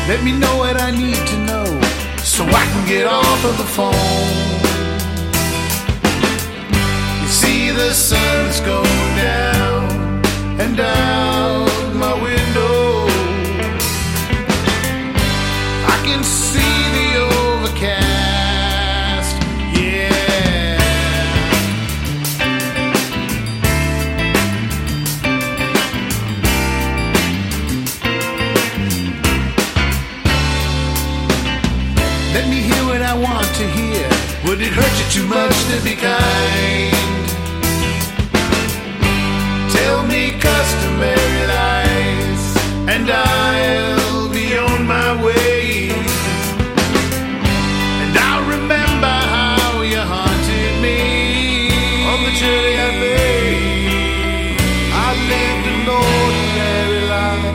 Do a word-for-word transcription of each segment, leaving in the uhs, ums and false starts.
Let me know what I need to know so I can get off of the phone. You see the sun's going down and out my window. I can see the overcast, yeah. Let me hear what I want to hear. Would it hurt you too much to be kind? Tell me customary lies, and I'll be on my way. And I'll remember how you haunted me on the journey I made. I lived an ordinary life.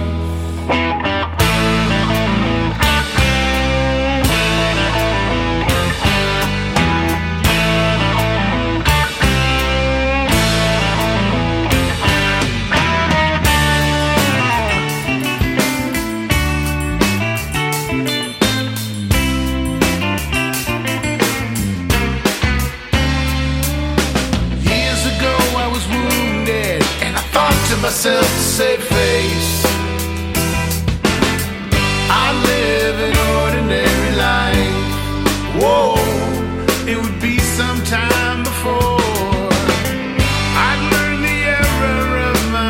Myself to save face. I live an ordinary life. Whoa, it would be some time before I'd learn the error of my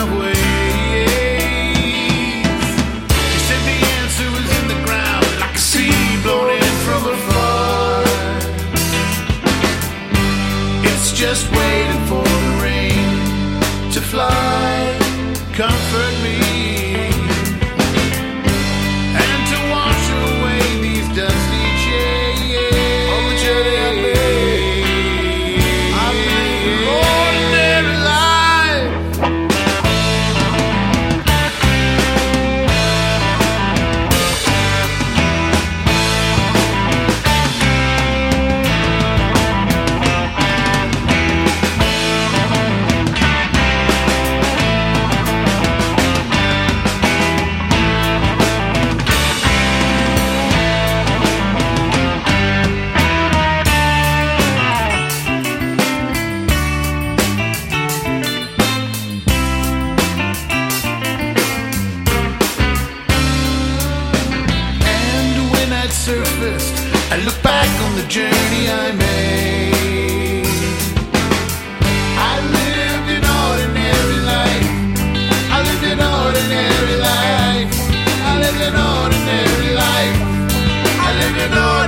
ways. She said the answer was in the ground, like a seed blown in from afar. It's just waiting for the rain to fly, comfort me, and to wash away these dusty chains. On the journey I made, I live an ordinary life. Surfaced, I look back on the journey I made. I lived an ordinary life. I lived an ordinary life. I lived an ordinary life. I lived an ordinary life.